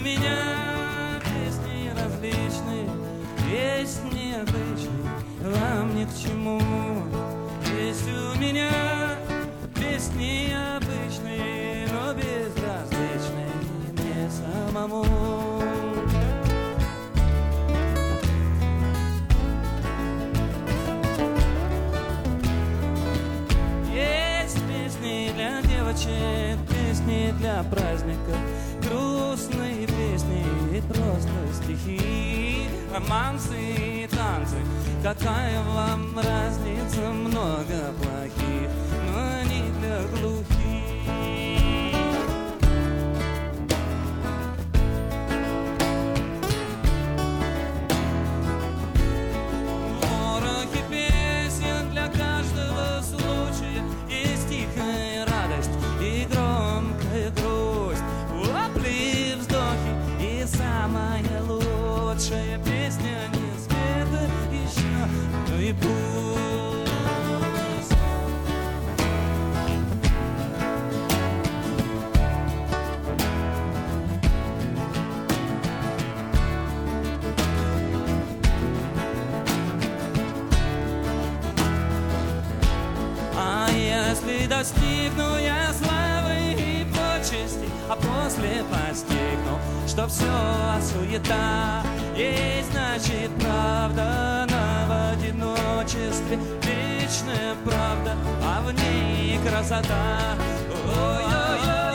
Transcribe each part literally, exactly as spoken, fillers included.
меня песни различные, есть необычные, вам ни к чему. Есть у меня песни обычные, но безразличные мне самому. Есть песни для девочек, песни для праздника, грустные песни и просто стихи, романсы и танцы. Какая вам разница, много плохих, но не для глухих. Ворохи песен для каждого случая, есть тихая радость и громкая грусть, вопли, вздохи и самая лучшая песня не света еще, но и пусть. А если достигну я славы и почести, а после постигну, что все суета, есть, значит, правда она в одиночестве, вечная правда, а в ней красота. Ой-ой-ой.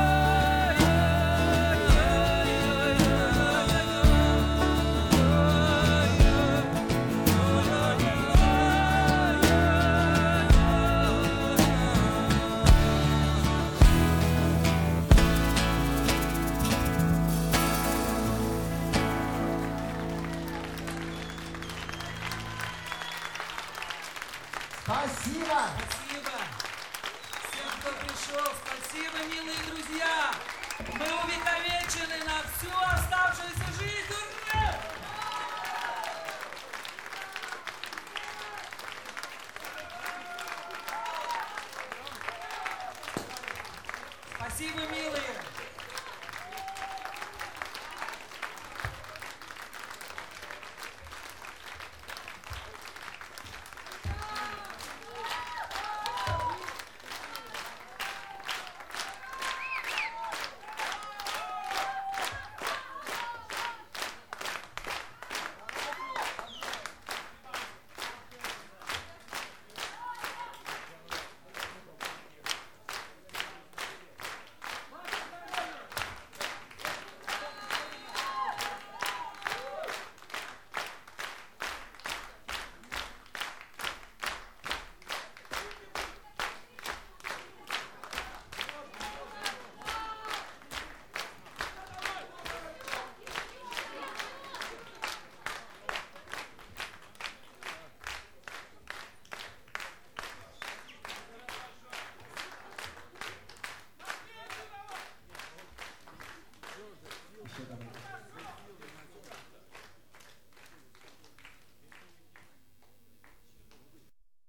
Спасибо! Спасибо всем, кто пришел. Спасибо, милые друзья. Мы увековечены